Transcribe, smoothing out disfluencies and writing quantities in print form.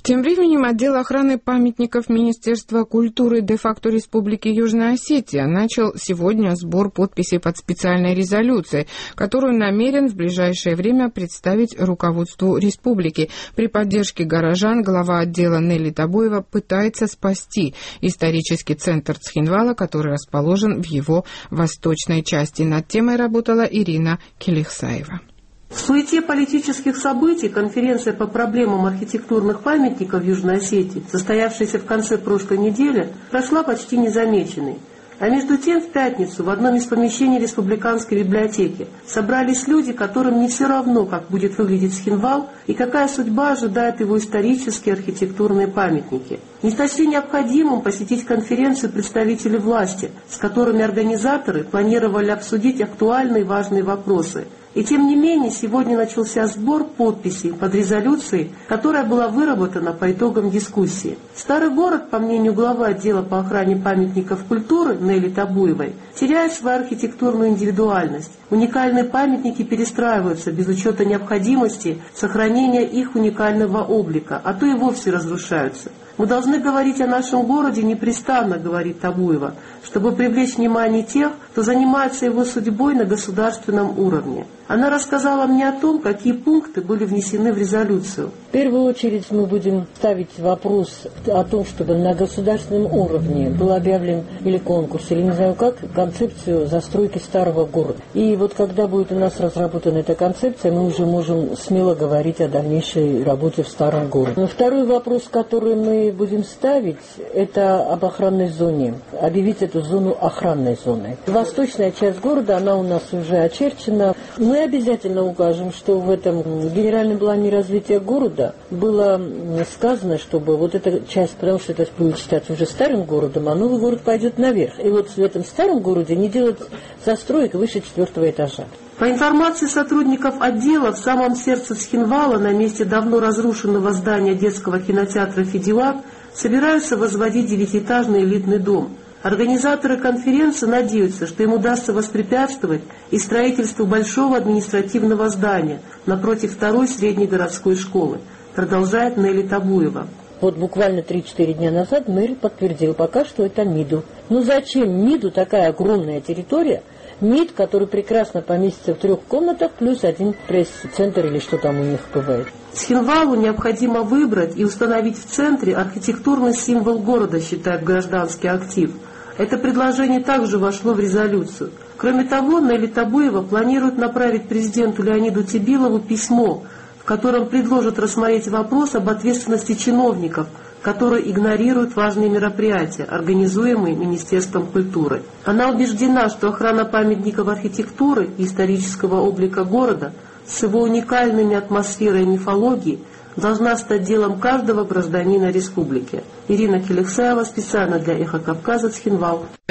Тем временем отдел охраны памятников Министерства культуры де-факто Республики Южная Осетия начал сегодня сбор подписей под специальной резолюцией, которую намерен в ближайшее время представить руководству республики. При поддержке горожан глава отдела Нелли Табуева пытается спасти исторический центр Цхинвала, который расположен в его восточной части. Над темой работала Ирина Келихсаева. В суете политических событий конференция по проблемам архитектурных памятников в Южной Осетии, состоявшаяся в конце прошлой недели, прошла почти незамеченной. А между тем в пятницу в одном из помещений Республиканской библиотеки собрались люди, которым не все равно, как будет выглядеть Цхинвал и какая судьба ожидает его исторические архитектурные памятники. Не сочли необходимым посетить конференцию представители власти, с которыми организаторы планировали обсудить актуальные и важные вопросы. И тем не менее, сегодня начался сбор подписей под резолюцией, которая была выработана по итогам дискуссии. Старый город, по мнению главы отдела по охране памятников культуры Нелли Табуевой, теряет свою архитектурную индивидуальность. Уникальные памятники перестраиваются без учета необходимости сохранения их уникального облика, а то и вовсе разрушаются. Мы должны говорить о нашем городе непрестанно, говорит Табуева, чтобы привлечь внимание тех, кто занимается его судьбой на государственном уровне. Она рассказала мне о том, какие пункты были внесены в резолюцию. В первую очередь мы будем ставить вопрос о том, чтобы на государственном уровне был объявлен или конкурс, или не знаю как, концепцию застройки старого города. И вот когда будет у нас разработана эта концепция, мы уже можем смело говорить о дальнейшей работе в старом городе. Но второй вопрос, который мы будем ставить, это об охранной зоне. Объявить эту зону охранной зоной. Восточная часть города, она у нас уже очерчена. Мы обязательно укажем, что в этом генеральном плане развития города было сказано, чтобы вот эта часть, потому что это будет считаться уже старым городом, а новый город пойдет наверх. И вот в этом старом городе не делать застроек выше 4-го этажа. По информации сотрудников отдела, в самом сердце Цхинвала, на месте давно разрушенного здания детского кинотеатра «Федилак», собираются возводить 9-этажный элитный дом. Организаторы конференции надеются, что им удастся воспрепятствовать и строительству большого административного здания напротив второй средней городской школы, продолжает Нелли Табуева. Вот буквально 3-4 дня назад мэр подтвердил пока, что это МИДу. Ну зачем МИДу такая огромная территория? МИД, который прекрасно поместится в 3 комнатах, плюс 1 пресс-центр или что там у них бывает. Цхинвалу необходимо выбрать и установить в центре архитектурный символ города, считает гражданский актив. Это предложение также вошло в резолюцию. Кроме того, Нелли Табуева планирует направить президенту Леониду Тебилову письмо, в котором предложит рассмотреть вопрос об ответственности чиновников, которые игнорируют важные мероприятия, организуемые Министерством культуры. Она убеждена, что охрана памятников архитектуры и исторического облика города с его уникальными атмосферой и мифологией должна стать делом каждого гражданина республики. Ирина Келихсаева, специально для Эхо Кавказа, Цхинвал.